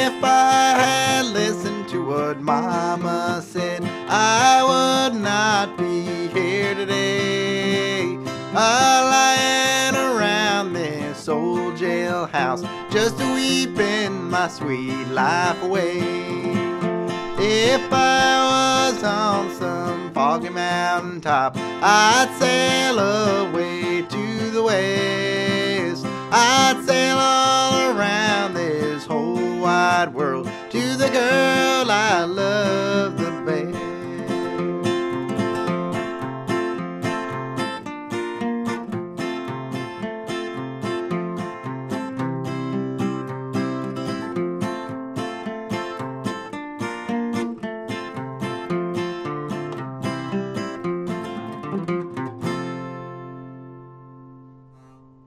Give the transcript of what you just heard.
If I had listened to what Mama said, I would not be here today, lying around this old jailhouse, just weeping my sweet life away. If I was on some foggy mountain top, I'd sail away to the west. I'd sail